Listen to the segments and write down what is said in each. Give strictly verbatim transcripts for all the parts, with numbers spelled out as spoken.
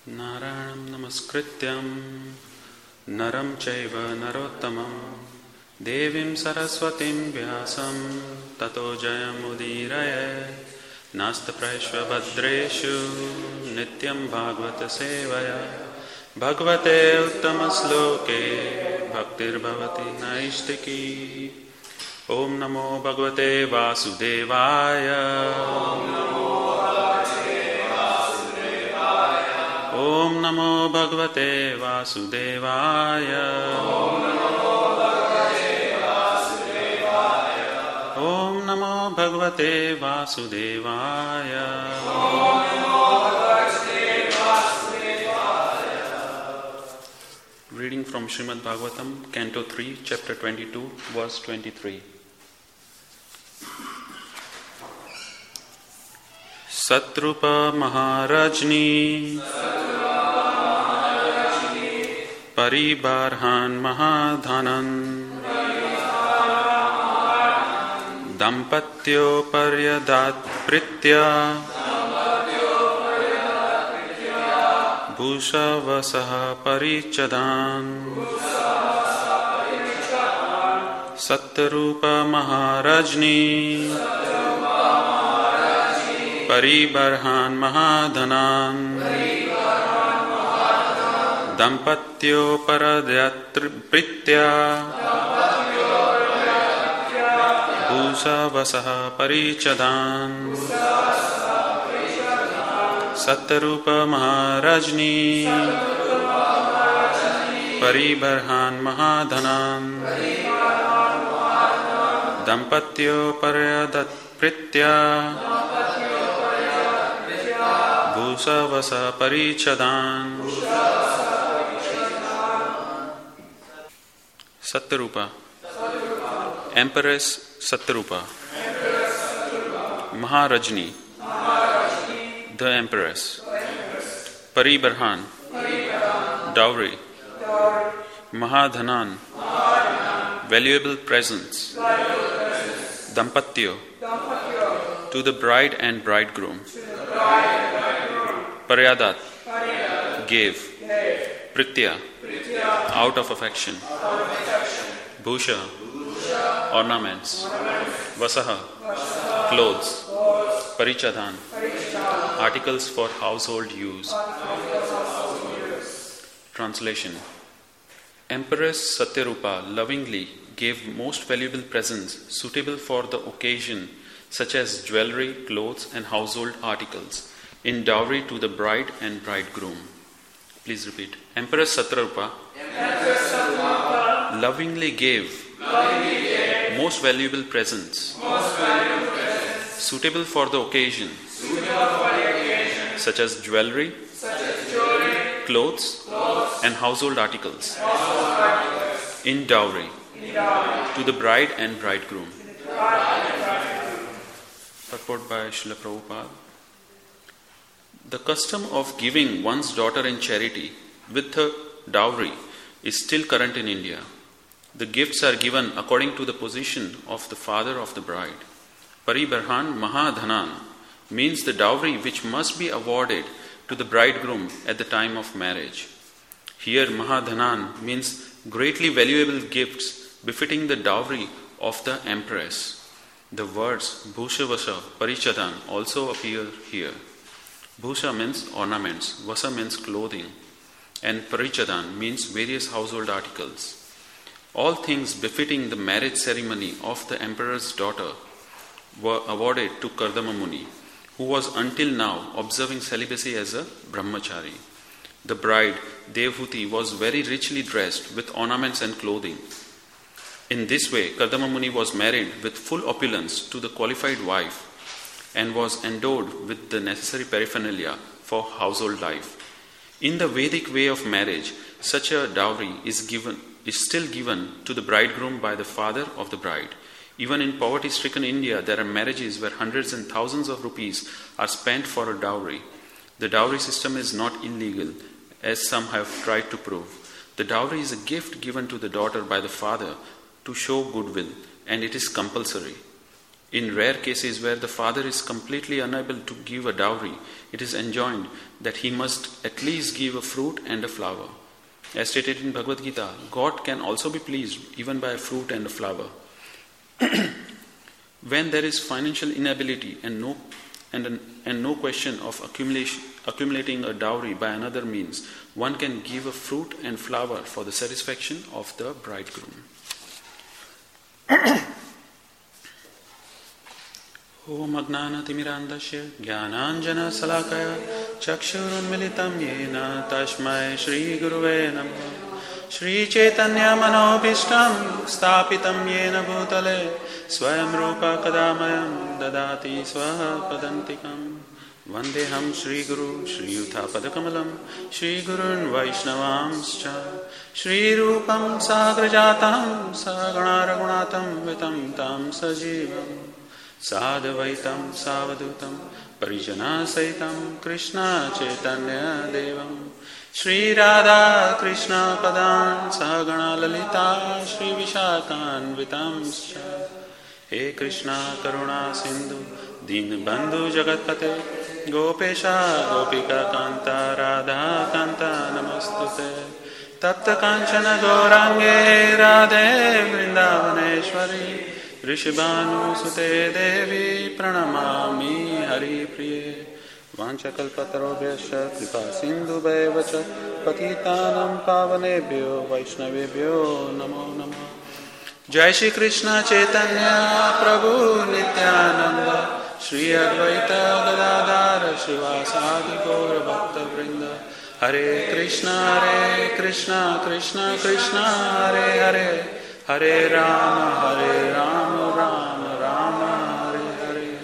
Narayanam namaskrityam naram chaiva narottamam devim saraswatim vyasam tato jayam udiraya nasta praishva bhadreshu nityam bhagavata sevaya bhagavate uttama sloke bhaktir bhavati naistiki. Om namo bhagavate vasudevaya. Om namo bhagavate vasudevaya. Om namo bhagavate vasudevaya. Reading from Srimad Bhagavatam, Canto three, Chapter twenty-two, Verse twenty-three. Satrupa Maharajni Paribarhan Mahadhanan Dampatyo Paryadat Pritya Bhusha Vasaha Parichadan. Satrupa Maharajni Paribarhan Mahadhanan Dampatyo Paradyat Pritya Bhusha Vasaha Parichadan. Sattarupa Maharajni Paribarhan Mahadhanan Dampatyo Paradat Pritya Bhusha Vasaha Parichadan. Sattarupa, Empress Sattarupa, Maharajni, the Empress, Paribarhan, dowry, Mahadhanan, valuable presents, Dampatyo, to the bride and bridegroom, Paryadat, gave, Pritya, out of affection, Bhusha, ornaments, Vasaha, clothes, Parichadan, articles for household use. Translation. Empress Satyarupa lovingly gave most valuable presents suitable for the occasion, such as jewelry, clothes and household articles, in dowry to the bride and bridegroom. Please repeat. Empress Satyarupa lovingly gave, lovingly gave most valuable presents, most valuable presents suitable for the occasion, suitable for the occasion such as jewelry, such as jewelry clothes, clothes and household articles, household articles in, dowry, in dowry to the bride and bridegroom. Purport by Srila Prabhupada. The custom of giving one's daughter in charity with her dowry is still current in India. The gifts are given according to the position of the father of the bride. Paribarhan Mahadhanan means the dowry which must be awarded to the bridegroom at the time of marriage. Here Mahadhanan means greatly valuable gifts befitting the dowry of the empress. The words Bhusha Vasa Parichadan also appear here. Bhusha means ornaments, Vasa means clothing, and Parichadan means various household articles. All things befitting the marriage ceremony of the emperor's daughter were awarded to Kardama Muni, who was until now observing celibacy as a brahmachari. The bride, Devhuti, was very richly dressed with ornaments and clothing. In this way, Kardama Muni was married with full opulence to the qualified wife and was endowed with the necessary paraphernalia for household life. In the Vedic way of marriage, such a dowry is given is still given to the bridegroom by the father of the bride. Even in poverty-stricken India, there are marriages where hundreds and thousands of rupees are spent for a dowry. The dowry system is not illegal, as some have tried to prove. The dowry is a gift given to the daughter by the father to show goodwill, and it is compulsory. In rare cases where the father is completely unable to give a dowry, it is enjoined that he must at least give a fruit and a flower. As stated in Bhagavad Gita, God can also be pleased even by a fruit and a flower. When there is financial inability and no and, an, and no question of accumulation, accumulating a dowry by another means, one can give a fruit and flower for the satisfaction of the bridegroom. Om Agnanatimirandasya Jnananjana Salakaya Chakshurunmilitam Yena Tashmai Shri Guruve Namaha Shri Chaitanya Manobhishtam Stapitam Yena Bhutale Swayam Rupa Kadamayam Dadati Swaha Padantikam Vandeham Shri Guru Shri Yutha Padakamalam Shri Gurun Vaishnavamscha Shri Rupam Sagrajatam Sagana Ragunatam Vitam Tam Sajivam Sadhavaitam Savadutam Parijana Saitam Krishna Chaitanya Devam Shri Radha Krishna Padan Sahagana Lalita Shri Vishakan Vitamscha He Krishna Karuna Sindhu Deen Bandhu Jagatpate Gopesha Gopika Kanta Radha Kanta Namastute Tapta Kanchana Gaurange Radhe Vrindavaneshwari Rishibhanu Sute Devi Pranamami Hari Priye Vanchakalpatarobhyasya Kripa Sindhu Bhaivacha Patitanam Pavanebhyo Vaishnavebhyo Namo Namo Jai Shri Krishna Chaitanya Prabhu Nityananda Shri Advaita Gadadhara Srivasadi Gaura Bhakta Vrinda Hare Krishna Hare Krishna Krishna Krishna Hare Hare Hare Rama, Hare Rama, Rama Rama, Hare Hare.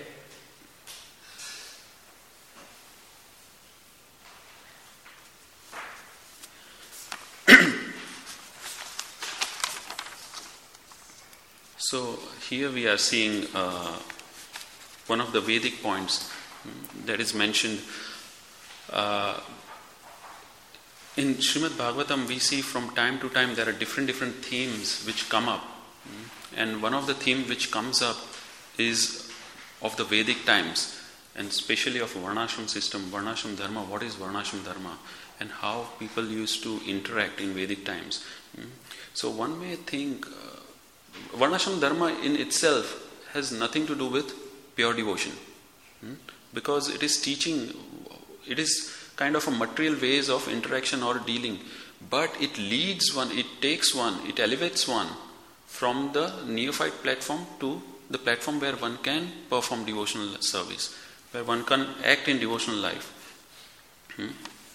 So here we are seeing uh, one of the Vedic points that is mentioned. Uh, In Srimad Bhagavatam, we see from time to time there are different different themes which come up. And one of the themes which comes up is of the Vedic times, and especially of Varnashram system, Varnashram Dharma. What is Varnashram Dharma? And how people used to interact in Vedic times. So one may think uh, Varnashram Dharma in itself has nothing to do with pure devotion. Because it is teaching, it is kind of a material ways of interaction or dealing, but it leads one, it takes one, it elevates one from the neophyte platform to the platform where one can perform devotional service, where one can act in devotional life. Hmm?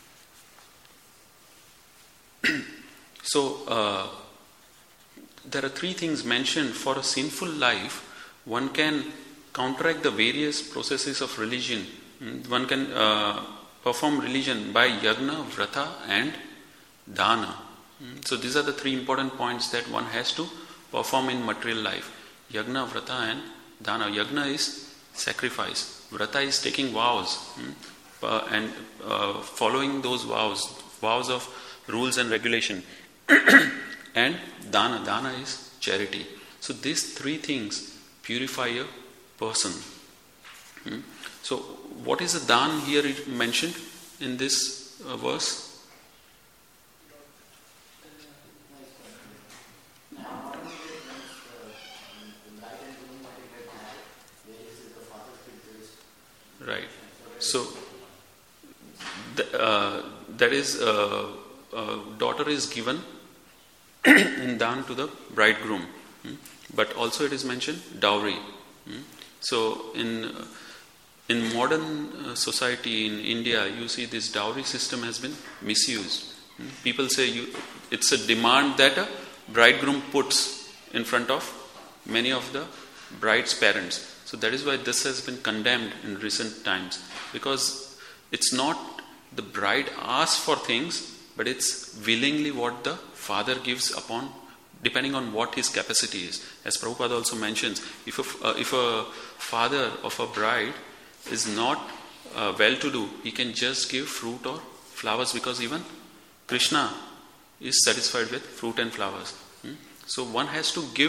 So uh, there are three things mentioned for a sinful life. One can counteract the various processes of religion. Hmm? One can uh, perform religion by yagna, vrata and dana. So these are the three important points that one has to perform in material life. Yagna, vrata and dana. Yagna is sacrifice. Vrata is taking vows uh, and uh, following those vows, vows of rules and regulation. And dana, dana is charity. So these three things purify a person. Hmm? So, what is the dan here mentioned in this uh, verse? Right. So, the, uh, that is, uh, uh, daughter is given in dan to the bridegroom, hmm? But also it is mentioned dowry. Hmm? So, in uh, In modern uh, society in India, you see this dowry system has been misused. Hmm? People say you, it's a demand that a bridegroom puts in front of many of the bride's parents. So that is why this has been condemned in recent times, because it's not the bride asks for things, but it's willingly what the father gives upon, depending on what his capacity is. As Prabhupada also mentions, if a, uh, if a father of a bride is not uh, well-to-do, he can just give fruit or flowers, because even Krishna is satisfied with fruit and flowers. Hmm? So one has to give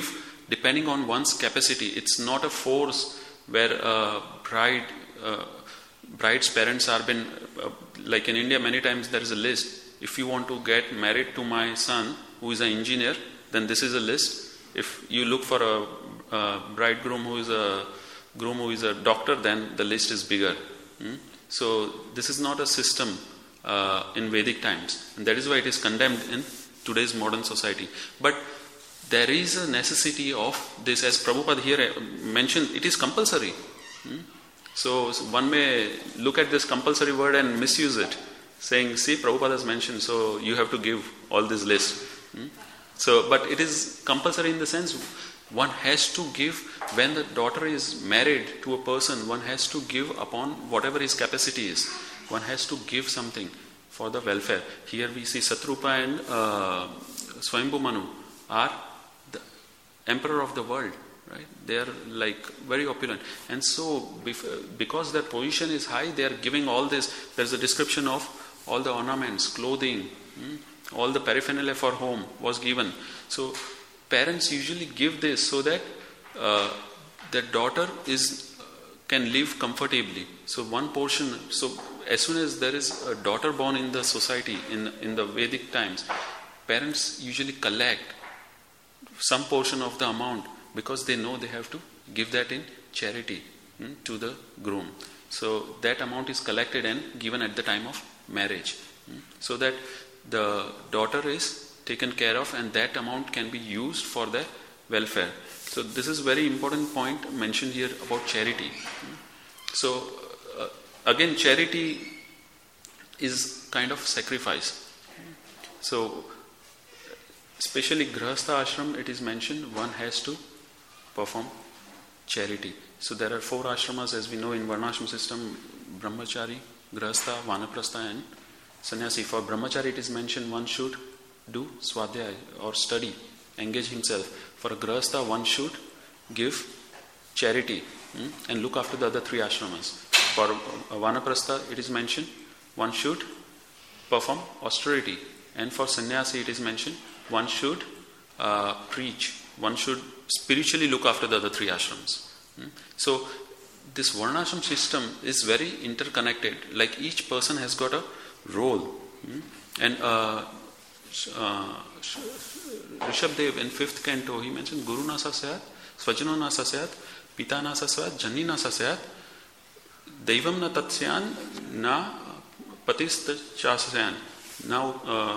depending on one's capacity. It's not a force where a bride, uh, bride's parents are been, uh, like in India many times there is a list. If you want to get married to my son who is an engineer, then this is a list. If you look for a, a bridegroom who is a groom who is a doctor, then the list is bigger. Hmm? So this is not a system uh, in Vedic times, and that is why it is condemned in today's modern society. But there is a necessity of this, as Prabhupada here mentioned, it is compulsory. Hmm? So, so one may look at this compulsory word and misuse it, saying, see, Prabhupada has mentioned, so you have to give all this list. Hmm? So, but it is compulsory in the sense one has to give. When the daughter is married to a person, one has to give upon whatever his capacity is. One has to give something for the welfare. Here we see Satrupa and uh, Swayambhu Manu are the emperor of the world, right? They are like very opulent, and so because their position is high, they are giving all this. There is a description of all the ornaments, clothing, hmm? all the paraphernalia for home was given. So parents usually give this so that uh, their daughter is uh, can live comfortably. So one portion. So as soon as there is a daughter born in the society in in the Vedic times, parents usually collect some portion of the amount because they know they have to give that in charity hmm, to the groom. So that amount is collected and given at the time of marriage, hmm, so that the daughter is taken care of, and that amount can be used for their welfare. So this is very important point mentioned here about charity. So uh, again, charity is kind of sacrifice. So especially Grihastha ashram, it is mentioned one has to perform charity. So there are four ashramas, as we know in Varnashram system: Brahmachari, Grihastha, Vanaprastha and Sannyasi. For Brahmachari it is mentioned one should do swadhyaya or study, engage himself. For a Grihastha one should give charity hmm, and look after the other three ashramas. For uh, Vanaprastha it is mentioned one should perform austerity, and for Sannyasi it is mentioned one should uh, preach, one should spiritually look after the other three ashrams. Hmm. So this Varnashram system is very interconnected, like each person has got a role. Hmm. And uh, uh, Rishabdev in fifth canto, he mentioned Guru Nasa Sayat, Svajano Nasa Sayat, Pita Nasa Sayat, Janni Nasa Sayat, Daivam Na Tatsyan, Na Patis Chasyan, now uh,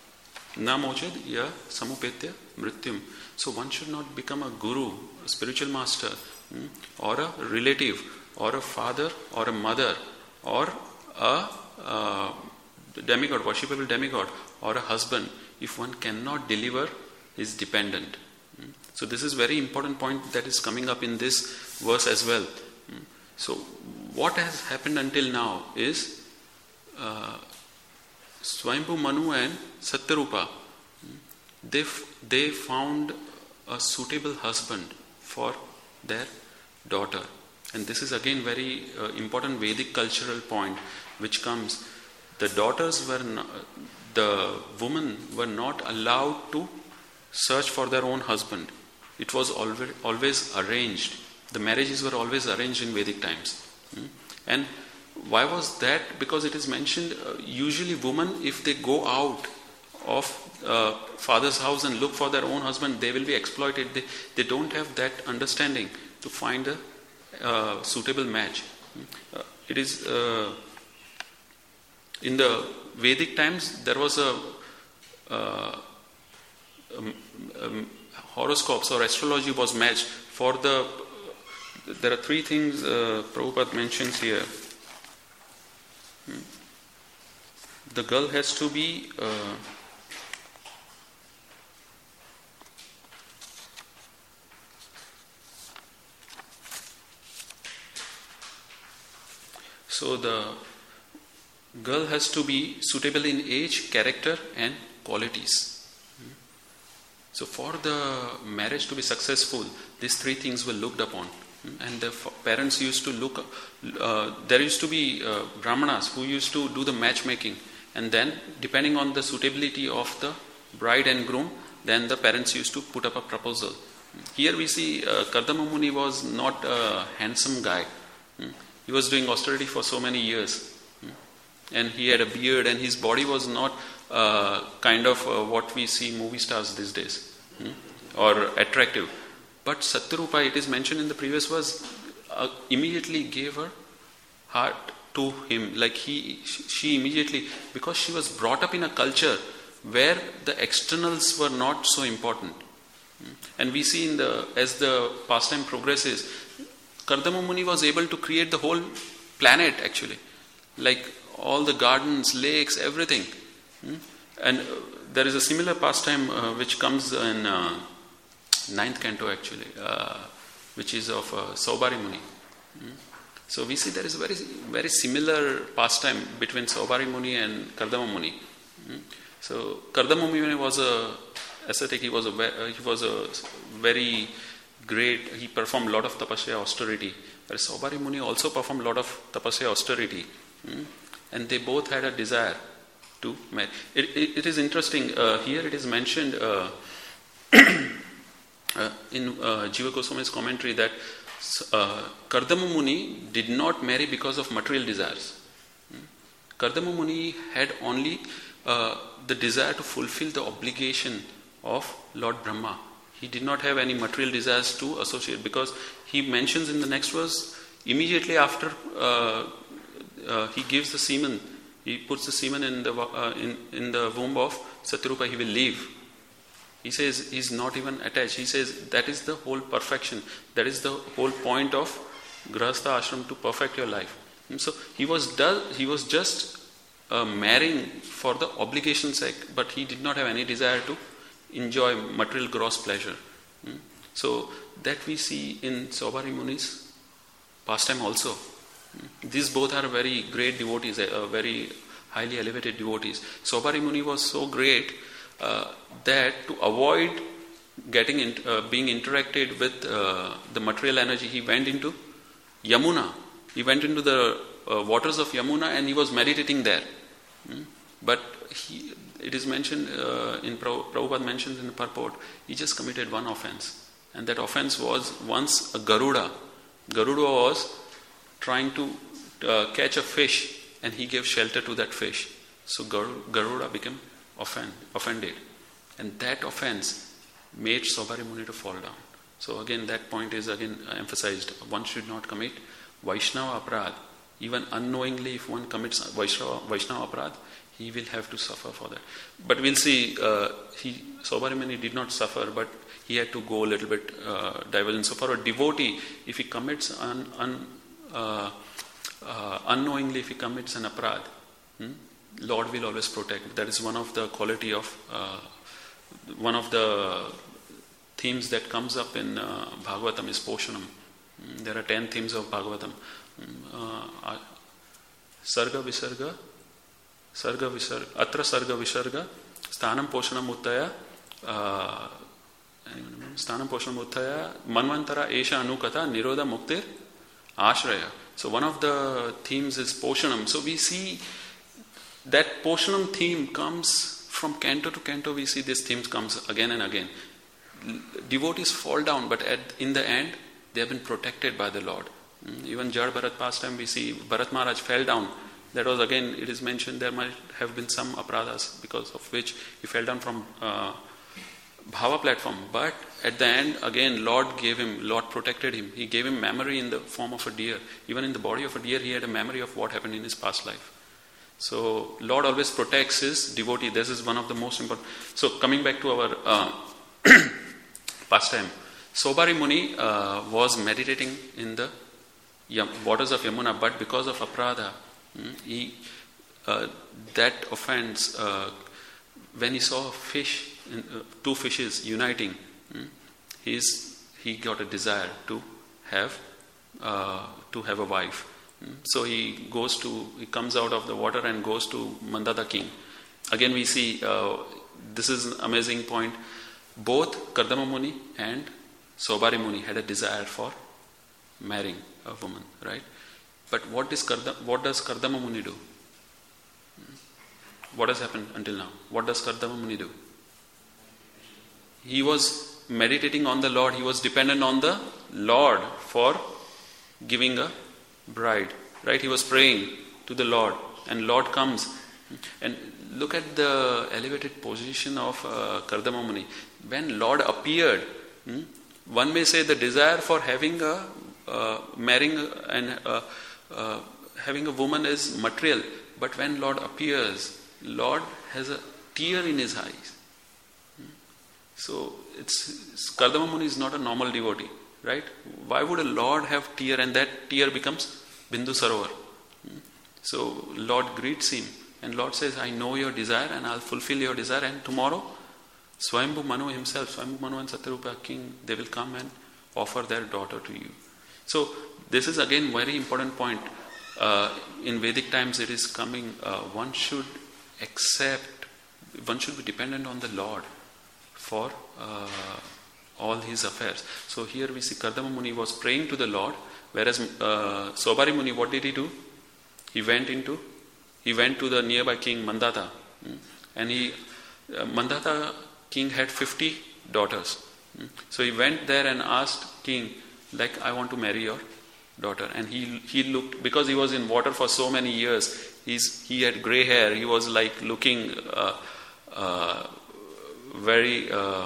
Na Moched Ya Samupetya Mrityum. So one should not become a guru, a spiritual master, hmm, or a relative, or a father, or a mother, or a uh, demigod, worshipable demigod, or a husband, if one cannot deliver his dependent. Hmm. So this is very important point that is coming up in this verse as well. Hmm. So what has happened until now is uh, Swayambhu Manu and Satyarupa, they, they found a suitable husband for their daughter. And this is again very uh, important Vedic cultural point which comes. The daughters were not, the women were not allowed to search for their own husband. It was always, always arranged. The marriages were always arranged in Vedic times. Hmm? And why was that? Because it is mentioned uh, usually women, if they go out of uh, father's house and look for their own husband, they will be exploited. They, they don't have that understanding to find a uh, suitable match. Uh, it is uh, in the Vedic times there was a uh, um, um, horoscopes or astrology was matched for the. There are three things uh, Prabhupada mentions here. Hmm. The girl has to be uh, so the girl has to be suitable in age, character and qualities. Hmm. So for the marriage to be successful, these three things were looked upon. And the parents used to look, uh, there used to be uh, brahmanas who used to do the matchmaking, and then depending on the suitability of the bride and groom, then the parents used to put up a proposal Here we see uh, Kardama Muni was not a handsome guy. He was doing austerity for so many years. And he had a beard, and his body was not uh, kind of uh, what we see movie stars these days, or attractive. But Satyarupa, it is mentioned in the previous verse, uh, immediately gave her heart to him. Like he, she immediately, because she was brought up in a culture where the externals were not so important. And we see in the as the pastime progresses, Kardama Muni was able to create the whole planet actually, like all the gardens, lakes, everything. And uh, there is a similar pastime uh, which comes in uh, ninth canto actually, uh, which is of uh, Saubhari Muni. So we see there is a very very similar pastime between Saubhari Muni and Kardama Muni. So Kardama Muni was a ascetic. He was a he was a very great. He performed a lot of tapasya, austerity. Whereas Saubhari Muni also performed a lot of tapasya, austerity, and they both had a desire to marry. It, it, it is interesting. Uh, here it is mentioned uh, uh, in uh, Jiva Goswami's commentary that uh, Kardama Muni did not marry because of material desires. Kardama Muni had only uh, the desire to fulfill the obligation of Lord Brahma. He did not have any material desires to associate, because he mentions in the next verse, immediately after uh, uh, he gives the semen, he puts the semen in the uh, in, in the womb of Satyarupa, he will leave. He says he's not even attached. He says that is the whole perfection. That is the whole point of Grahastha ashram, to perfect your life. And so he was do, he was just uh, marrying for the obligation's sake, but he did not have any desire to enjoy material gross pleasure. So that we see in Saubhari Muni's pastime also. These both are very great devotees, uh, very highly elevated devotees. Saubhari Muni was so great uh, that to avoid getting in, uh, being interacted with uh, the material energy, he went into Yamuna. He went into the uh, waters of Yamuna and he was meditating there. But he, it is mentioned uh, in Prabhupada mentions in the purport, he just committed one offense, and that offense was once a Garuda. Garuda was trying to uh, catch a fish, and he gave shelter to that fish. So Garuda became offend, offended, and that offense made Saubhari Muni to fall down. So again, that point is again emphasized. One should not commit Vaishnava Aparadh. Even unknowingly, if one commits Vaishnava, Vaishnava Aparadh, he will have to suffer for that. But we'll see, uh, he, Saubhari Muni did not suffer, but he had to go a little bit uh, divergent. So for a devotee, if he commits un, un, uh, uh, unknowingly, if he commits an aparadh, hmm, Lord will always protect. That is one of the quality of, uh, one of the themes that comes up in uh, Bhagavatam is Poshanam. Hmm, there are ten themes of Bhagavatam. Uh, Sarga Visarga, Sarga Visarga, Atra Sarga Visarga, Sthanam Poshanam Uttaya, uh, Sthanam Poshanam Uttaya, Manvantara Esha Anukata, Nirodha Muktir, Ashraya. So one of the themes is Poshanam. So we see that Poshanam theme comes from canto to canto. We see this theme comes again and again. Devotees fall down, but at, in the end, they have been protected by the Lord. Even Jad Bharat pastime, we see Bharat Maharaj fell down. That was again, it is mentioned there might have been some aparadhas because of which he fell down from uh, Bhava platform. But at the end, again, Lord gave him, Lord protected him. He gave him memory in the form of a deer. Even in the body of a deer, he had a memory of what happened in his past life. So Lord always protects his devotee. This is one of the most important. So coming back to our uh, pastime, Saubhari Muni uh, was meditating in the Yam, waters of Yamuna, but because of aparadha, he, uh, that offense, uh, when he saw a fish, uh, two fishes uniting, he's, he got a desire to have uh, to have a wife. So he goes to, he comes out of the water and goes to Mandada king. Again we see, uh, this is an amazing point, both Kardama Muni and Saubhari Muni had a desire for marrying a woman, right? But what is Karda, what does Kardama Muni do? What has happened until now? What does Kardama Muni do? He was meditating on the Lord. He was dependent on the Lord for giving a bride. Right? He was praying to the Lord, and Lord comes. And look at the elevated position of uh, Kardama Muni. When Lord appeared, hmm, one may say the desire for having a uh, marrying and uh, uh, having a woman is material. But when Lord appears, Lord has a tear in his eyes. So it's, it's Kardama Muni is not a normal devotee, right? Why would a Lord have tear, and that tear becomes Bindu Sarovar? So Lord greets him, and Lord says, I know your desire and I'll fulfill your desire, and tomorrow Swayambhu Manu himself, Swayambhu Manu and Satyarupa king, they will come and offer their daughter to you. So this is again very important point. Uh, in Vedic times it is coming, uh, one should accept, one should be dependent on the Lord for uh, all his affairs. So here we see Kardama Muni was praying to the Lord, whereas uh, Sobari Muni, what did he do? He went into, he went to the nearby king Mandata, and he, uh, Mandata king had fifty daughters. So he went there and asked king, like, I want to marry your daughter. And he he looked, because he was in water for so many years, he's he had grey hair, he was like looking uh, uh, very uh,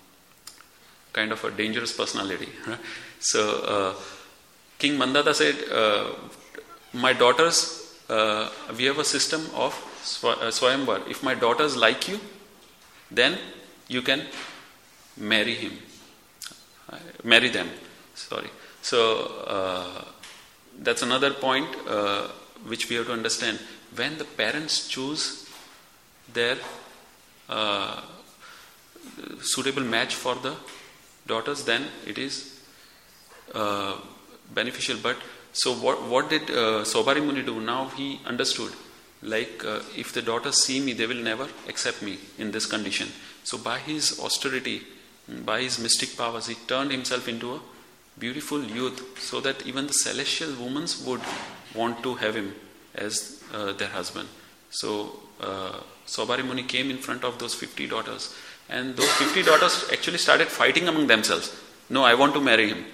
kind of a dangerous personality. Right? So uh, King Mandata said, uh, my daughters, uh, we have a system of Swayamvar. If my daughters like you, then you can marry him. Uh, marry them. Sorry. So uh, that's another point uh, which we have to understand. When the parents choose their uh, suitable match for the daughters, then it is uh, beneficial. But so what what did uh, Sobari Muni do? Now he understood, like uh, if the daughters see me, they will never accept me in this condition. So by his austerity, by his mystic powers, he turned himself into a beautiful youth, so that even the celestial women would want to have him as uh, their husband. So uh, Sobari Muni came in front of those fifty daughters, and those fifty daughters actually started fighting among themselves. No, I want to marry him.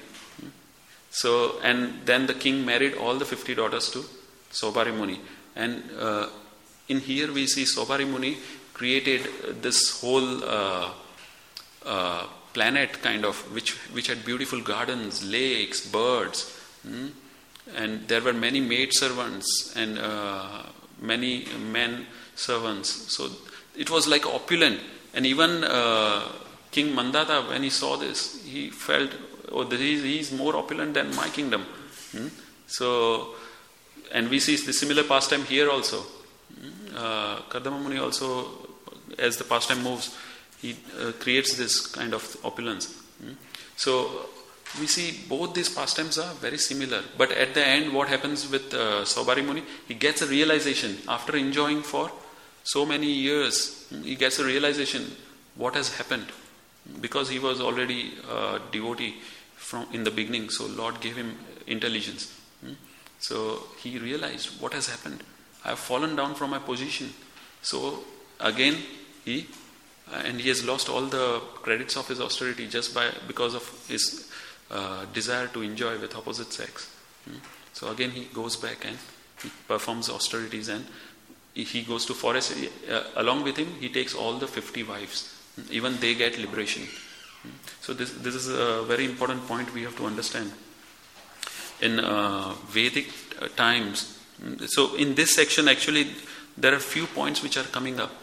So, and then the king married all the fifty daughters to Sobari Muni. And uh, in here we see Sobari Muni created this whole uh, uh, planet kind of, which which had beautiful gardens, lakes, birds, hmm? And there were many maid servants and uh, many men servants. So it was like opulent. And even uh, King Mandata, when he saw this, he felt, oh, he is more opulent than my kingdom. Hmm? So, and we see the similar pastime here also. Uh, Kardama Muni also, as the pastime moves, he uh, creates this kind of opulence. Hmm? So we see both these pastimes are very similar. But at the end, what happens with uh, Sobari Muni? He gets a realization after enjoying for so many years. He gets a realization what has happened, because he was already a devotee from in the beginning. So Lord gave him intelligence. Hmm? So he realized what has happened. I have fallen down from my position. So again he uh, and he has lost all the credits of his austerity just by because of his uh, desire to enjoy with opposite sex. Hmm? So again he goes back and he performs austerities, and he goes to forest. Uh, along with him he takes all the fifty wives. Even they get liberation. So this this is a very important point we have to understand. In uh, Vedic uh, times, so in this section actually there are few points which are coming up.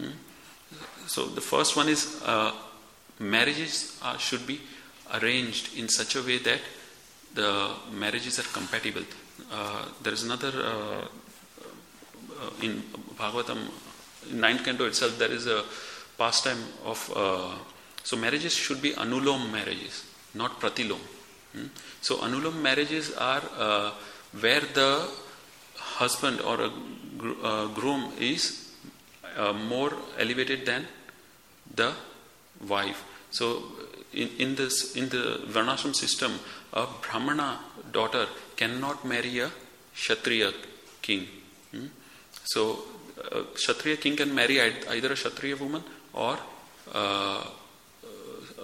So the first one is uh, marriages are, should be arranged in such a way that the marriages are compatible. Uh, there is another uh, uh, in Bhagavatam, in ninth canto itself, there is a pastime of uh, so marriages should be anulom marriages, not pratilom. Hmm? So anulom marriages are uh, where the husband or a gr- uh, groom is uh, more elevated than the wife. So in, in this in the Varnashram system, a Brahmana daughter cannot marry a Kshatriya king. Hmm? So a Kshatriya king can marry either a Kshatriya woman or uh,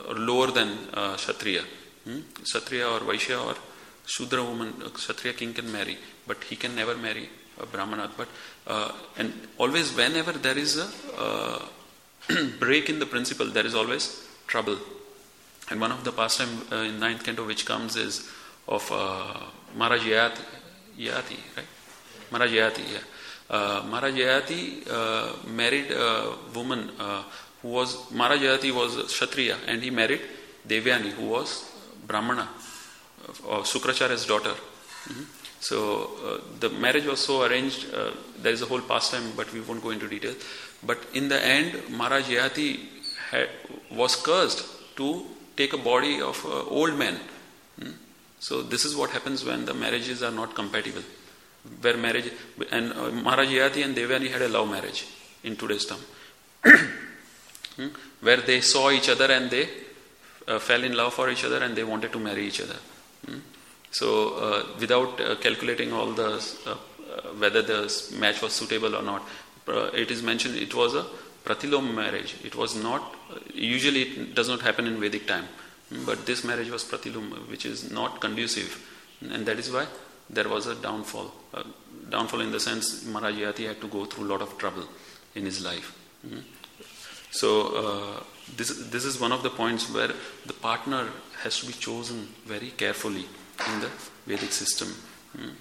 or lower than uh, Kshatriya. Hmm? Kshatriya or Vaishya or Shudra woman, uh, Kshatriya king can marry, but he can never marry a Brahmana. But uh, and always whenever there is a uh, break in the principle, there is always trouble. And one of the pastime uh, in ninth canto which comes is of uh, Maharaj Yayati, Yayati, right? Maharaj Yayati, yeah. Uh, Maharaj Yayati uh, married a woman uh, who was, Maharaj Yayati was Kshatriya, and he married Devyani, who was Brahmana, uh, Sukracharya's daughter. Mm-hmm. So uh, the marriage was so arranged, uh, there is a whole pastime, but we won't go into detail. But in the end, Maharaj Yayati had, was cursed to take a body of an old man. Hmm? So this is what happens when the marriages are not compatible. Where marriage, and uh, Maharaj Yayati and Devyani had a love marriage in today's term. hmm? Where they saw each other and they uh, fell in love for each other and they wanted to marry each other. Hmm? So uh, without uh, calculating all the, uh, uh, whether the match was suitable or not, uh, it is mentioned it was a pratilom marriage. It was not, uh, usually it does not happen in Vedic time, but this marriage was pratilom, which is not conducive, and that is why there was a downfall. Uh, downfall in the sense Maharaj Yayati had to go through a lot of trouble in his life. Mm-hmm. So uh, this, this is one of the points where the partner has to be chosen very carefully in the Vedic system. Mm-hmm.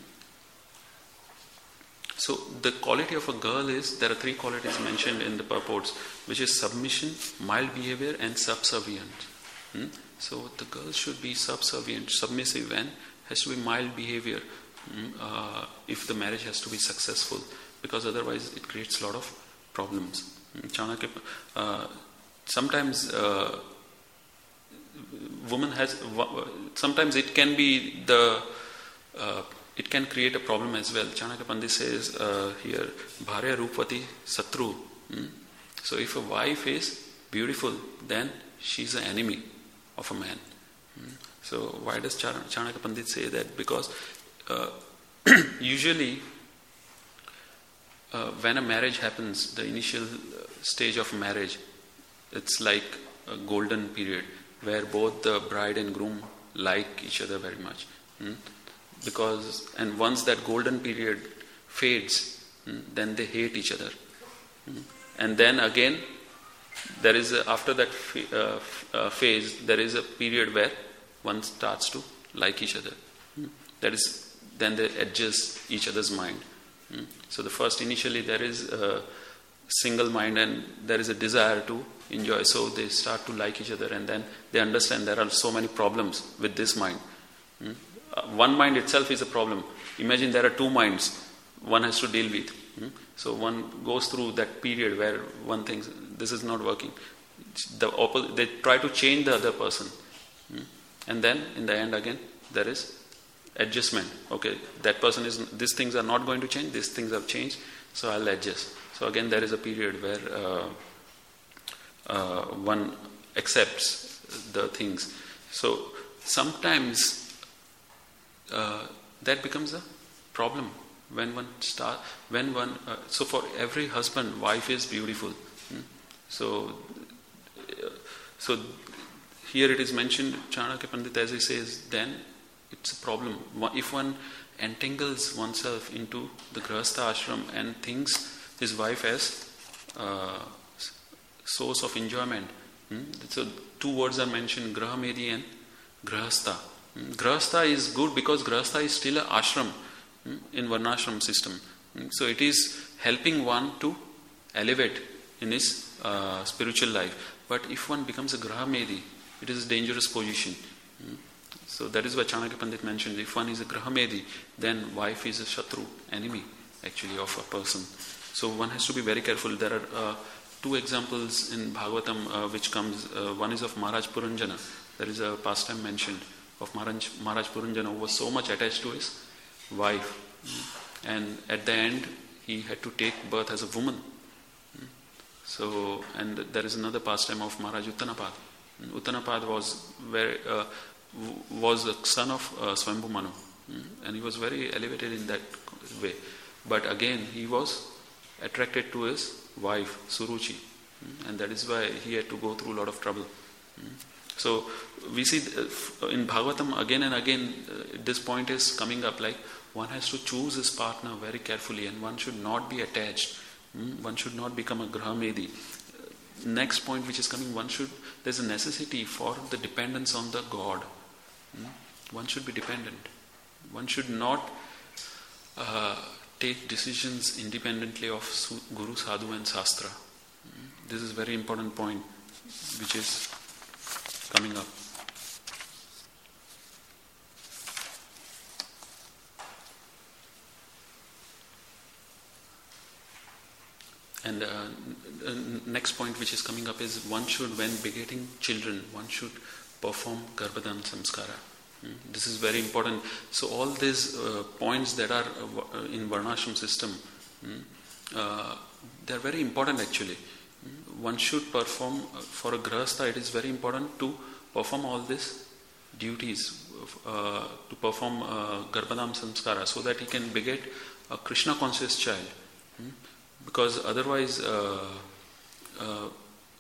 So the quality of a girl is, there are three qualities mentioned in the purports, which is submission, mild behavior and subservient. Hmm? So the girl should be subservient, submissive, and has to be mild behavior hmm, uh, if the marriage has to be successful, because otherwise it creates a lot of problems. Chanakya, uh, sometimes uh, woman has, sometimes it can be the uh, it can create a problem as well. Chanakya Pandit says uh, here, Bharya Rupvati Satru. Hmm? So if a wife is beautiful, then she's an enemy of a man. Hmm? So why does Chanakya Pandit say that? Because uh, usually uh, when a marriage happens, the initial stage of marriage, it's like a golden period where both the bride and groom like each other very much. Hmm? Because, and once that golden period fades, hmm, then they hate each other. Hmm? And then again, there is a, after that f- uh, f- uh, phase, there is a period where one starts to like each other. Hmm? That is, then they adjust each other's mind. Hmm? So the first, initially there is a single mind and there is a desire to enjoy. So they start to like each other, and then they understand there are so many problems with this mind. Hmm? Uh, one mind itself is a problem. Imagine there are two minds one has to deal with. Hmm? So one goes through that period where one thinks this is not working. The opposite, they try to change the other person. Hmm? And then in the end again there is adjustment. Okay, that person is, these things are not going to change, these things have changed, so I'll adjust. So again there is a period where uh, uh, one accepts the things. So sometimes Uh, that becomes a problem when one start when one uh, so for every husband, wife is beautiful. Hmm? So uh, so here it is mentioned, Chanakya Pandit, as he says, then it's a problem if one entangles oneself into the Grihastha ashram and thinks his wife as uh, source of enjoyment. Hmm? So two words are mentioned, Grahamedi and Grihastha. Grihastha is good because Grihastha is still an ashram in Varnashram system. So it is helping one to elevate in his uh, spiritual life. But if one becomes a Grahamedi, it is a dangerous position. So that is what Chanakya Pandit mentioned. If one is a Grahamedi, then wife is a Shatru, enemy actually of a person. So one has to be very careful. There are uh, two examples in Bhagavatam uh, which comes. Uh, one is of Maharaj Puranjana. There is a pastime mentioned of Maharaj, Maharaj Puranjana, who was so much attached to his wife, and at the end he had to take birth as a woman. So, and there is another pastime of Maharaj Uttanapad. Uttanapad was very, uh, was the son of uh, Swambhu Manu, and he was very elevated in that way. But again, he was attracted to his wife Suruchi, and that is why he had to go through a lot of trouble. So we see in Bhagavatam again and again uh, this point is coming up, like one has to choose his partner very carefully and one should not be attached. Mm? One should not become a Grahamedi. Uh, next point which is coming, one should, there's a necessity for the dependence on the God. Mm? One should be dependent. One should not uh, take decisions independently of Guru, Sadhu and Shastra. Mm? This is a very important point which is coming up. And uh, next point which is coming up is one should, when begetting children, one should perform Garbhadan Samskara. Mm. This is very important. So all these uh, points that are uh, in Varnashram system, mm, uh, they are very important actually. Mm. One should perform, uh, for a Grahastha it is very important to perform all these duties, uh, to perform uh, Garbhadam Samskara, so that he can beget a Krishna conscious child. Mm. Because otherwise, uh, uh,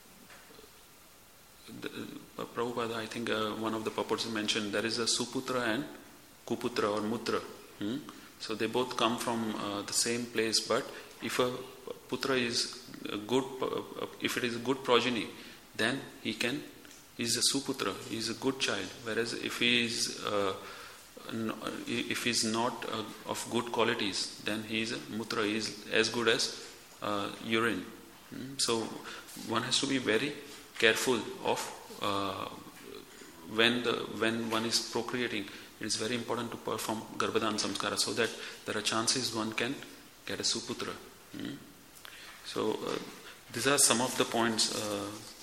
the, uh, Prabhupada, I think uh, one of the purports mentioned, there is a Suputra and Kuputra or Mutra. Hmm? So they both come from uh, the same place, but if a Putra is a good, uh, if it is a good progeny, then he can, he is a Suputra, he is a good child. Whereas if he is, uh, no, if he is not uh, of good qualities, then he is a Mutra, he is as good as Uh, urine. Mm. So one has to be very careful of uh, when the when one is procreating. It is very important to perform Garbhadan Samskara so that there are chances one can get a Suputra. Mm. So uh, these are some of the points. Uh,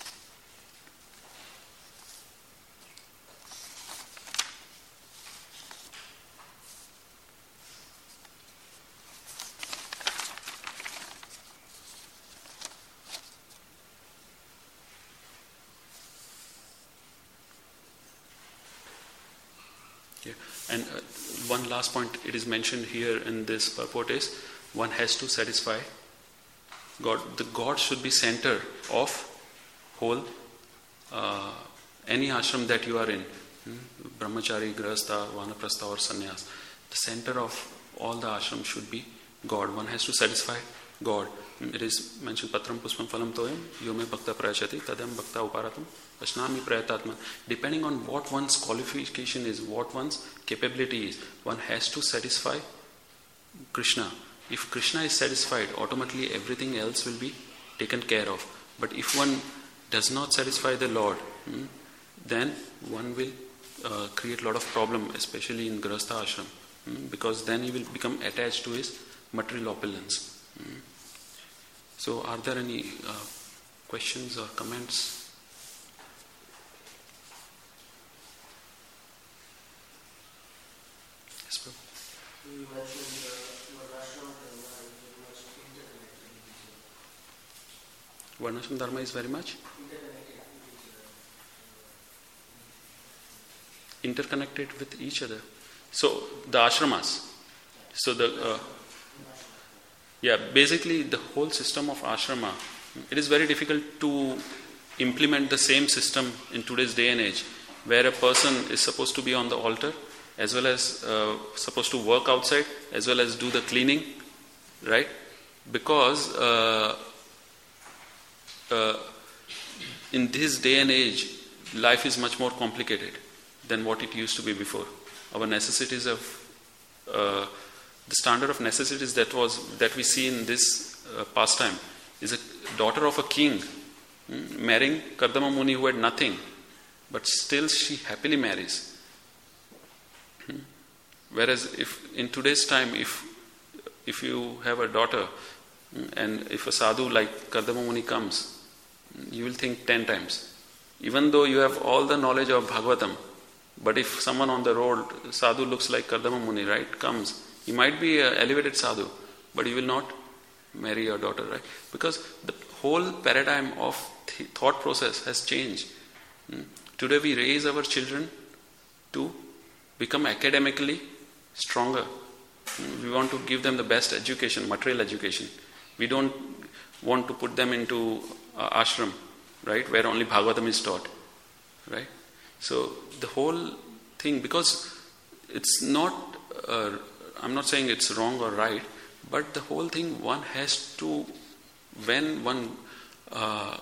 And uh, one last point it is mentioned here in this purport is one has to satisfy God. The God should be center of whole uh, any ashram that you are in, hmm? Brahmachari, Grahastha, Vanaprastha or Sannyas. The center of all the ashram should be God. One has to satisfy God. It is mentioned Patram Puspam Phalam Toyam Yome Bhakta Prayachati Tadam Bhakta Uparatam Ashnami Prayatatma. Depending on what one's qualification is, what one's capability is, one has to satisfy Krishna. If Krishna is satisfied, automatically everything else will be taken care of. But if one does not satisfy the Lord, hmm, then one will uh, create a lot of problem, especially in Grahastha ashram, hmm, because then he will become attached to his material opulence. Hmm. So are there any uh, questions or comments? Yes, Prabhu. You mentioned uh, Varnashram Dharma is very much interconnected with each other. Varnashram Dharma is very much? Interconnected Interconnected with each other. with each other. So the ashramas. So the... Uh, Yeah, basically the whole system of ashrama, it is very difficult to implement the same system in today's day and age, where a person is supposed to be on the altar, as well as uh, supposed to work outside, as well as do the cleaning, right? Because uh, uh, in this day and age, life is much more complicated than what it used to be before. Our necessities of... Uh, The standard of necessities that was that we see in this uh, pastime is a daughter of a king hmm, marrying Kardama Muni who had nothing, but still she happily marries. Hmm. Whereas if in today's time, if if you have a daughter hmm, and if a sadhu like Kardama Muni comes, you will think ten times. Even though you have all the knowledge of Bhagavatam, but if someone on the road, sadhu looks like Kardama Muni, right, comes, he might be an elevated sadhu, but he will not marry your daughter, right? Because the whole paradigm of th- thought process has changed. Hmm. Today we raise our children to become academically stronger. Hmm. We want to give them the best education, material education. We don't want to put them into uh, ashram, right, where only Bhagavatam is taught, right? So the whole thing, because it's not, uh, I'm not saying it's wrong or right, but the whole thing, one has to, when one uh,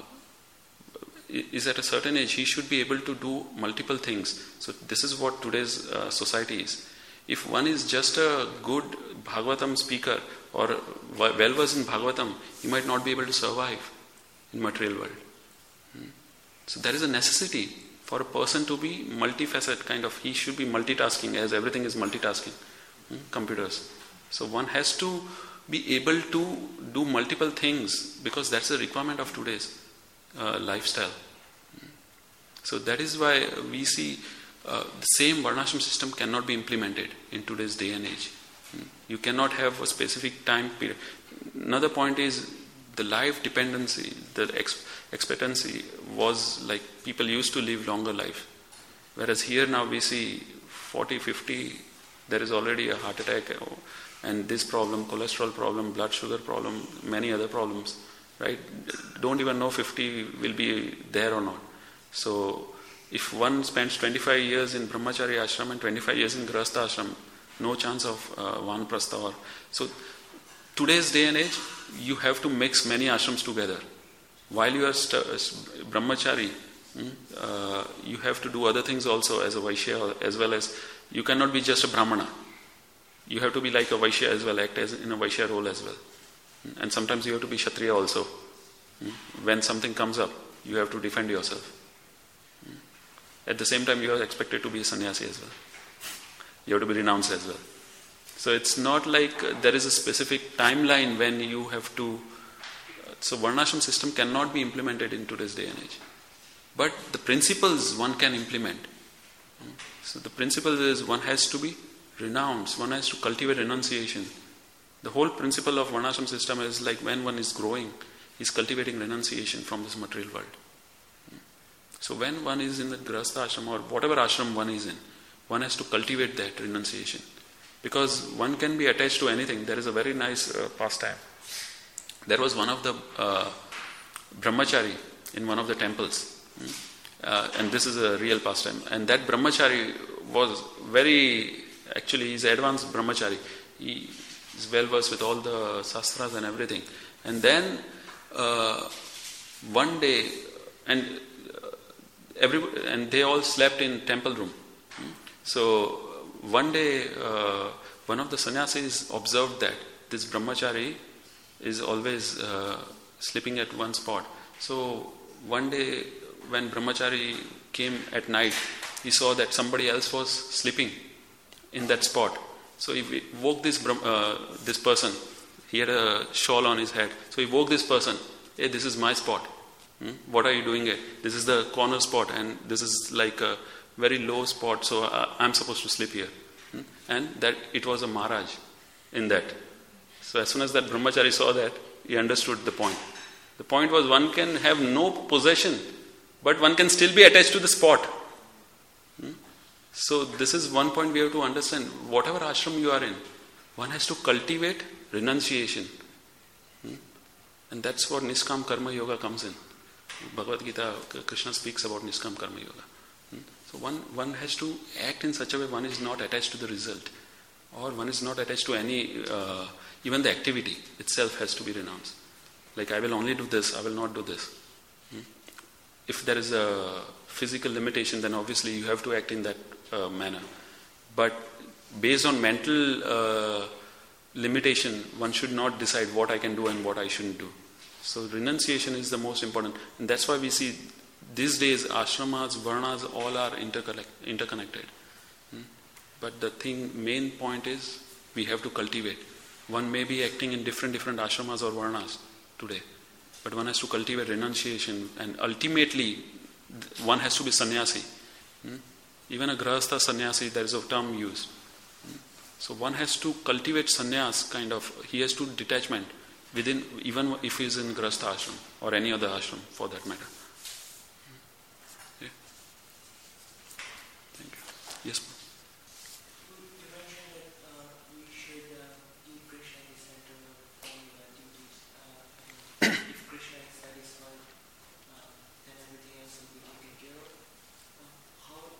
is at a certain age, he should be able to do multiple things. So this is what today's uh, society is. If one is just a good Bhagavatam speaker or well versed in Bhagavatam, he might not be able to survive in material world. Hmm. So there is a necessity for a person to be multifaceted, kind of, he should be multitasking, as everything is multitasking, hmm, computers. So one has to be able to do multiple things, because that's the requirement of today's uh, lifestyle. Hmm. So that is why we see uh, the same Varnashram system cannot be implemented in today's day and age. Hmm. You cannot have a specific time period. Another point is the life dependency, the ex- expectancy was like people used to live longer life. Whereas here now we see forty, fifty, there is already a heart attack and this problem, cholesterol problem, blood sugar problem, many other problems, right? Don't even know fifty will be there or not. So if one spends twenty-five years in Brahmachari ashram and twenty-five years in Grihastha ashram, no chance of uh, Vanaprastha. Or so today's day and age, you have to mix many ashrams together. While you are st- brahmachari, uh, you have to do other things also as a Vaishya, as well as you cannot be just a Brahmana. You have to be like a Vaishya as well, act as in a Vaishya role as well. And sometimes you have to be Kshatriya also. When something comes up, you have to defend yourself. At the same time, you are expected to be a sannyasi as well. You have to be renounced as well. So it's not like uh, there is a specific timeline when you have to. Uh, so Varnashram system cannot be implemented in today's day and age. But the principles one can implement. So the principle is one has to be renounced, one has to cultivate renunciation. The whole principle of Varnashram system is like when one is growing, is cultivating renunciation from this material world. So when one is in the Grihastha ashram or whatever ashram one is in, one has to cultivate that renunciation. Because one can be attached to anything. There is a very nice uh, pastime. There was one of the uh, brahmachari in one of the temples. Uh, and this is a real pastime. And that brahmachari was very, actually he's advanced brahmachari. He is well versed with all the sastras and everything. And then uh, one day, and uh, every and they all slept in temple room. So one day, uh, one of the sannyasis observed that this brahmachari is always uh, sleeping at one spot. So one day, when brahmachari came at night, he saw that somebody else was sleeping in that spot. So he woke this uh, this person. He had a shawl on his head. So he woke this person. Hey, this is my spot. Hmm? What are you doing here? This is the corner spot, and this is like a very low spot, so uh, I'm supposed to sleep here. Hmm? And that it was a Maharaj in that. So as soon as that brahmachari saw that, he understood the point. The point was one can have no possession, but one can still be attached to the spot. Hmm? So this is one point we have to understand. Whatever ashram you are in, one has to cultivate renunciation. Hmm? And that's what Niskam Karma Yoga comes in. Bhagavad Gita, Krishna speaks about Niskam Karma Yoga. So one, one has to act in such a way one is not attached to the result, or one is not attached to any, uh, even the activity itself has to be renounced. Like I will only do this, I will not do this. Hmm? If there is a physical limitation, then obviously you have to act in that uh, manner. But based on mental uh, limitation, one should not decide what I can do and what I shouldn't do. So renunciation is the most important. And that's why we see these days, ashramas, varnas, all are interconnect, interconnected. Hmm? But the thing, main point is, we have to cultivate. One may be acting in different, different ashramas or varnas today. But one has to cultivate renunciation, and ultimately, one has to be sannyasi. Hmm? Even a grihastha sannyasi, there is a term used. Hmm? So one has to cultivate sannyas, kind of, he has to detachment within, even if he is in grihastha ashram or any other ashram for that matter. Yes, ma'am. You mentioned that uh, we should uh, keep Krishna in the center of all our duties. Uh, and if Krishna is satisfied, uh, then everything else will be taken care of. Uh, how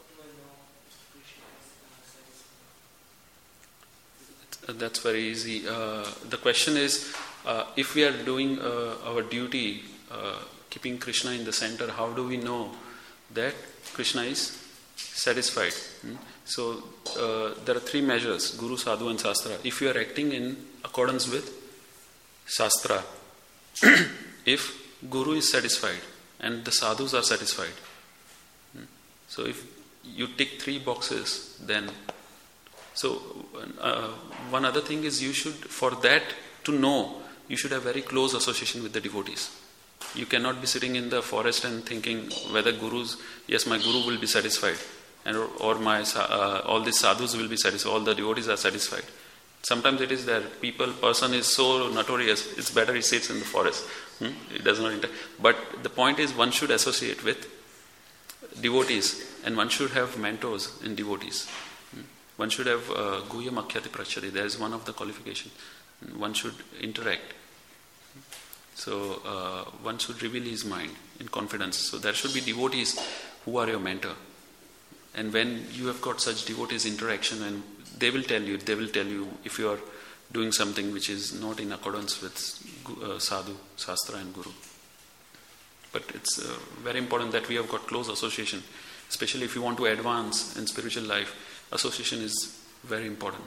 that's very easy. Uh, the question is, uh, if we are doing uh, our duty, uh, keeping Krishna in the center, how do we know that Krishna is satisfied? Hmm? So uh, there are three measures: Guru, Sadhu, and Shastra. If you are acting in accordance with Shastra, if Guru is satisfied and the Sadhus are satisfied, hmm? so if you tick three boxes, then so uh, one other thing is you should, for that to know, you should have very close association with the devotees. You cannot be sitting in the forest and thinking whether gurus, yes, my guru will be satisfied, and or, or my uh, all these sadhus will be satisfied, all the devotees are satisfied. Sometimes it is that people, person is so notorious, it's better he sits in the forest. Hmm? It does not inter- But the point is, one should associate with devotees, and one should have mentors in devotees. Hmm? One should have uh, Guhyam Akhyati Prachati. There is one of the qualifications. One should interact. So uh, one should reveal his mind in confidence. So there should be devotees who are your mentor. And when you have got such devotees interaction, and they will tell you, they will tell you if you are doing something which is not in accordance with uh, sadhu, shastra and guru. But it's uh, very important that we have got close association, especially if you want to advance in spiritual life. Association is very important.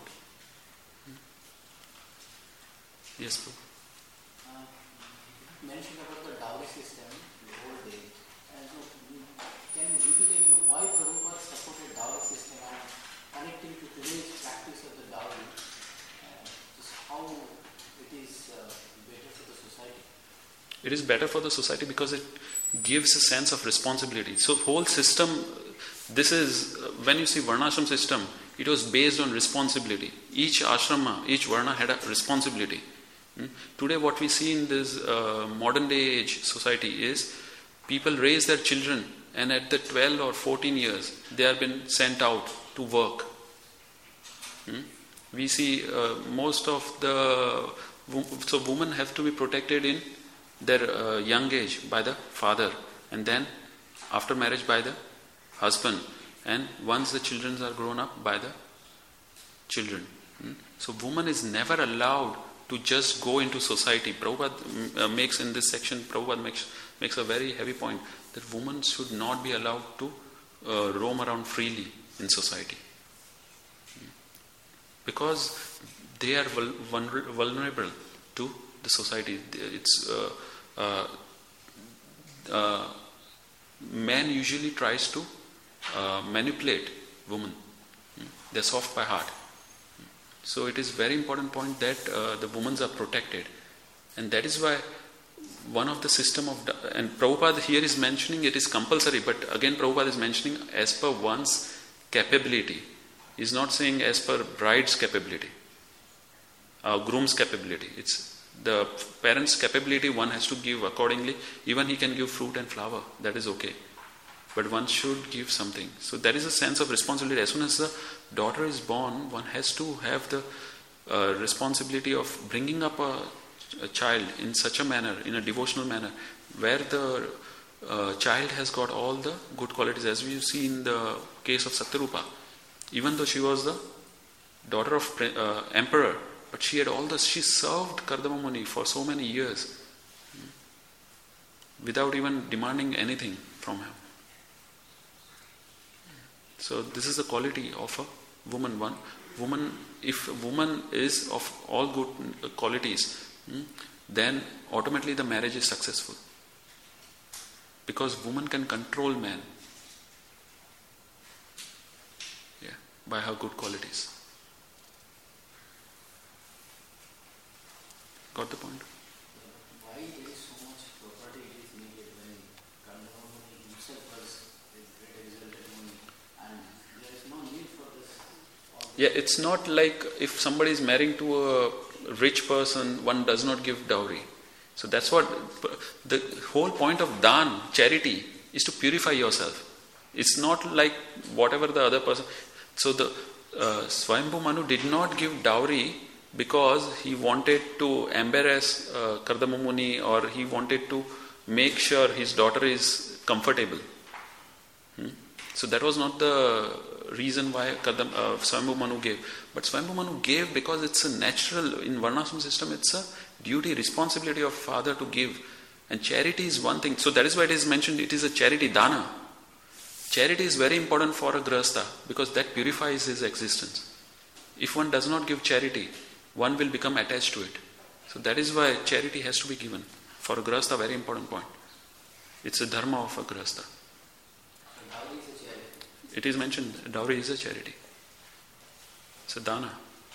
Yes, Prabhu. Uh, you mentioned about the dowry system the whole day. And so, can you repeat again why Prabhupada supported dowry system and connecting to today's practice of the dowry? Uh, just how it is uh, better for the society? It is better for the society because it gives a sense of responsibility. So whole system, this is, when you see Varnashram system, it was based on responsibility. Each ashrama, each Varna had a responsibility. Hmm? Today what we see in this uh, modern day age society is people raise their children, and at the twelve or fourteen years they have been sent out to work. Hmm? We see uh, most of the, so women have to be protected in their uh, young age by the father, and then after marriage by the husband, and once the children are grown up by the children. Hmm? So woman is never allowed to just go into society. Prabhupada uh, makes in this section, Prabhupada makes, makes a very heavy point that women should not be allowed to uh, roam around freely in society. Hmm? Because they are vul- vulnerable to the society. It's uh, uh, uh, man usually tries to uh, manipulate women. Hmm? They're soft by heart. So it is very important point that uh, the women are protected, and that is why one of the system of, and Prabhupada here is mentioning it is compulsory, but again Prabhupada is mentioning as per one's capability. He is not saying as per bride's capability, uh, groom's capability. It's the parent's capability one has to give accordingly. Even he can give fruit and flower, that is okay. But one should give something. So there is a sense of responsibility. As soon as the daughter is born, one has to have the uh, responsibility of bringing up a, a child in such a manner, in a devotional manner, where the uh, child has got all the good qualities, as we see in the case of Satyarupa. Even though she was the daughter of uh, emperor, but she had all the, she served Kardama Muni for so many years without even demanding anything from him. So this is the quality of a woman. One woman, if a woman is of all good qualities, hmm, then automatically the marriage is successful. Because woman can control man, yeah, by her good qualities. Got the point? Why there is so much property it is needed when Kardama Muni himself was a great exalted Muni, and there is no need for this? Yeah, it's not like if somebody is marrying to a rich person, one does not give dowry. So that's what, the whole point of dan, charity, is to purify yourself. It's not like whatever the other person. So the uh, Swayambhu Manu did not give dowry because he wanted to embarrass uh, Kardama Muni, or he wanted to make sure his daughter is comfortable. Hmm? So that was not the reason why Kadam, uh, Swayambhu Manu gave. But Swayambhu Manu gave because it's a natural, in Varnashram system, it's a duty, responsibility of father to give. And charity is one thing. So that is why it is mentioned, it is a charity, dana. Charity is very important for a grahastha because that purifies his existence. If one does not give charity, one will become attached to it. So that is why charity has to be given. For a grahastha, very important point. It's a dharma of a grahastha. Dowry is a charity. It is mentioned, dowry is a charity. It's a dana.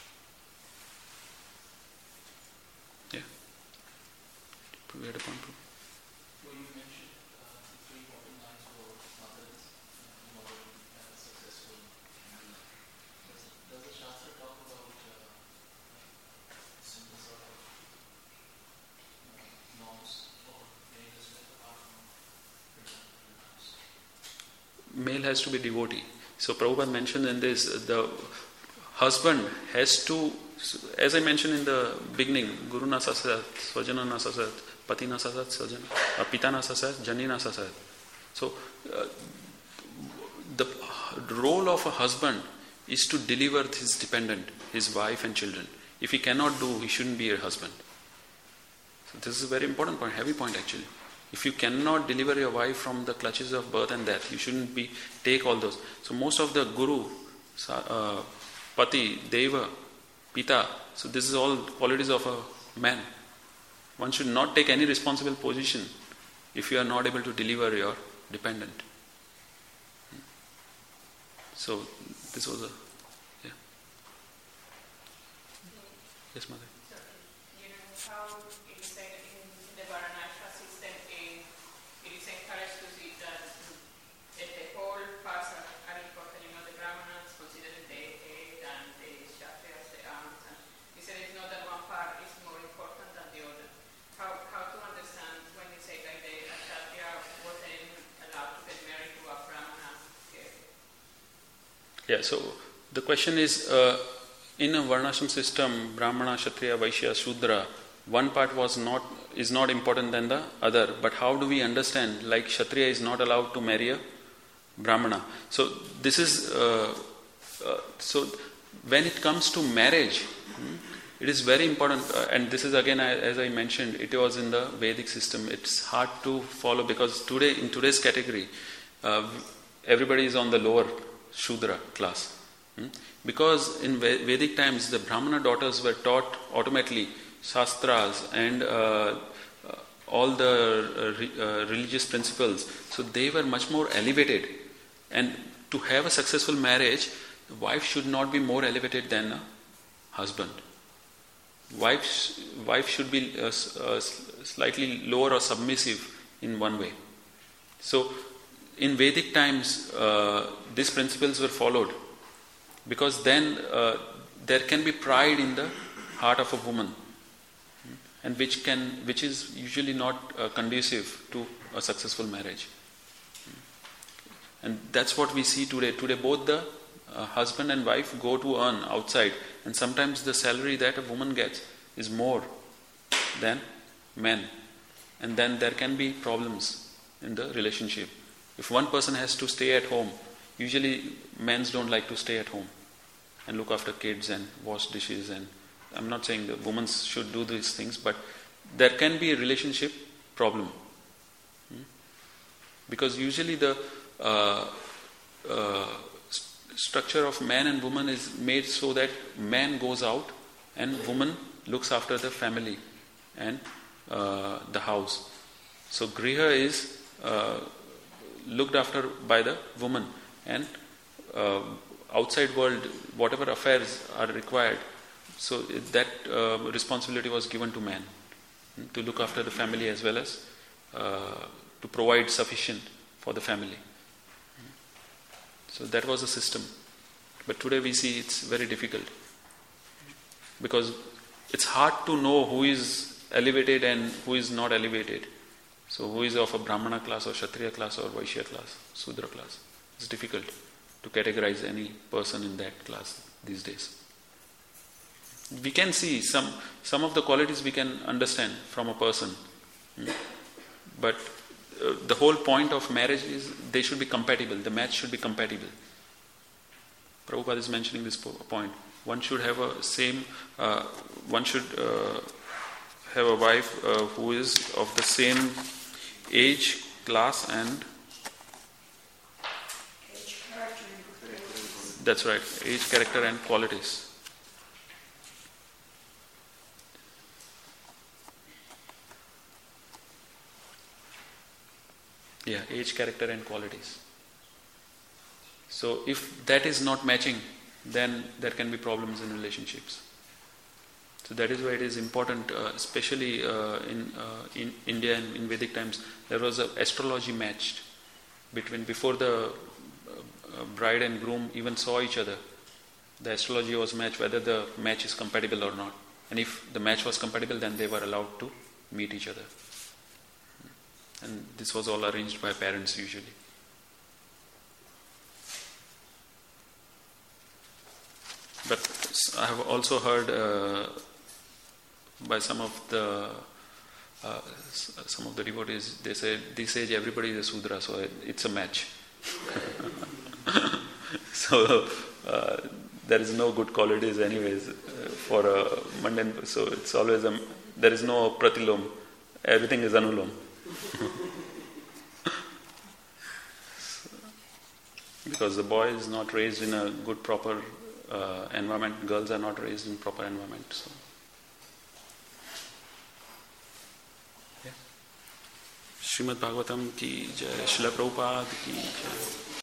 Yeah. We had a point. Well, you mentioned uh, the three important lines for mothers in order to have a successful family. Does, does the Shastra talk about uh, simple sort of uh, norms or behaviors apart from house? Male has to be devotee. So Prabhupada mentioned in this, the husband has to, as I mentioned in the beginning, Guru na sasat, Swajana na sasat, Pati na sasat, Swajana, uh, Pita na sasat, Jani na sasat. So uh, the role of a husband is to deliver his dependent, his wife and children. If he cannot do, he shouldn't be a husband. So this is a very important point, heavy point actually. If you cannot deliver your wife from the clutches of birth and death, you shouldn't be take all those. So most of the guru, uh, pati, deva, pita, so this is all qualities of a man. One should not take any responsible position if you are not able to deliver your dependent. So this was a, yeah. Yes, mother. So, you know how it is said in the Varanashram system, it is encouraged to see that the whole parts are, are important. You know, the Brahmanas considered the head and the Kshatriyas, the arms, and you said it's not that one part is more important than the other. How how to understand when you say that the Kshatriya wasn't allowed to get married to a Brahmana? Yeah, so the question is, uh, in a Varnashram system, Brahmana, Kshatriya, Vaishya, Shudra, one part was not is not important than the other. But how do we understand? Like Kshatriya is not allowed to marry a Brahmana. So this is uh, uh, so when it comes to marriage, hmm, it is very important. Uh, and this is again, as I mentioned, it was in the Vedic system. It's hard to follow because today in today's category, uh, everybody is on the lower Shudra class. Hmm? Because in Vedic times, the Brahmana daughters were taught automatically Shastras and uh, uh, all the uh, re, uh, religious principles. So they were much more elevated. And to have a successful marriage, the wife should not be more elevated than a husband. Wife, wife should be uh, uh, slightly lower or submissive in one way. So in Vedic times, uh, these principles were followed. Because then uh, there can be pride in the heart of a woman, and which can, which is usually not uh, conducive to a successful marriage. And that's what we see today. Today, both the uh, husband and wife go to earn outside, and sometimes the salary that a woman gets is more than men, and then there can be problems in the relationship. If one person has to stay at home, usually men don't like to stay at home and look after kids and wash dishes, and I'm not saying the women should do these things, but there can be a relationship problem. Hmm? Because usually the uh, uh, st- structure of man and woman is made so that man goes out and woman looks after the family and uh, the house. So griha is uh, looked after by the woman, and uh, outside world, whatever affairs are required, so that uh, responsibility was given to man, to look after the family as well as uh, to provide sufficient for the family. So that was the system. But today we see it's very difficult, because it's hard to know who is elevated and who is not elevated. So who is of a Brahmana class or Kshatriya class or Vaishya class, Sudra class. It's difficult to categorize any person in that class these days. We can see some some of the qualities we can understand from a person, but uh, the whole point of marriage is they should be compatible. The match should be compatible. Prabhupada is mentioning this po- point. One should have a same. Uh, one should uh, have a wife uh, who is of the same age, class, and that's right, age, character, and qualities. Yeah, age, character, and qualities. So if that is not matching, then there can be problems in relationships. So that is why it is important, uh, especially uh, in uh, in India and in Vedic times, there was an astrology matched between before the uh, bride and groom even saw each other. The astrology was matched whether the match is compatible or not. And if the match was compatible, then they were allowed to meet each other. And this was all arranged by parents usually. But I have also heard uh, by some of the uh, some of the devotees, they say this age everybody is a Sudra, so it's a match. So uh, there is no good qualities anyways uh, for a mundane. So it's always a, there is no pratilom. Everything is anulom. Because the boy is not raised in a good proper uh, environment, girls are not raised in proper environment. So, yeah. Srimad Bhagavatam ki jai, Srila Prabhupada ki jai.